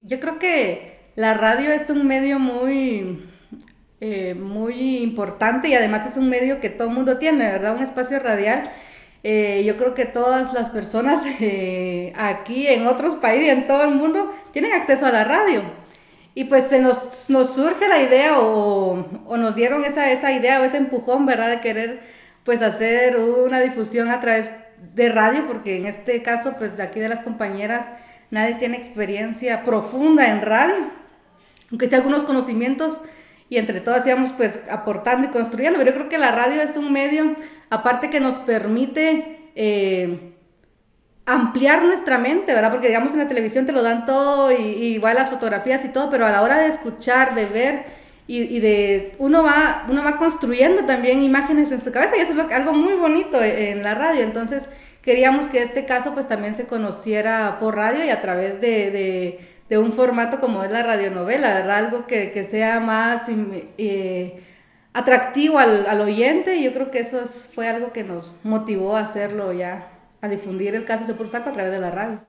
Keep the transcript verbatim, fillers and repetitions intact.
Yo creo que la radio es un medio muy, eh, muy importante y además es un medio que todo el mundo tiene, ¿verdad? Un espacio radial. Eh, yo creo que todas las personas eh, aquí, en otros países y en todo el mundo, tienen acceso a la radio. Y pues se nos, nos surge la idea o, o nos dieron esa, esa idea o ese empujón, ¿verdad? De querer pues hacer una difusión a través de radio, porque en este caso pues de aquí de las compañeras nadie tiene experiencia profunda en radio, aunque sea algunos conocimientos y entre todas íbamos pues aportando y construyendo, pero yo creo que la radio es un medio, aparte que nos permite eh, ampliar nuestra mente, ¿verdad? Porque digamos en la televisión te lo dan todo y, y igual las fotografías y todo, pero a la hora de escuchar, de ver y, y de uno va uno va construyendo también imágenes en su cabeza y eso es lo, algo muy bonito en la radio. Entonces queríamos que este caso pues también se conociera por radio y a través de, de, de un formato como es la radionovela, ¿verdad? Algo que, que sea más eh, atractivo al, al oyente y yo creo que eso es, fue algo que nos motivó a hacerlo ya, a difundir el caso de Pursaco a través de la radio.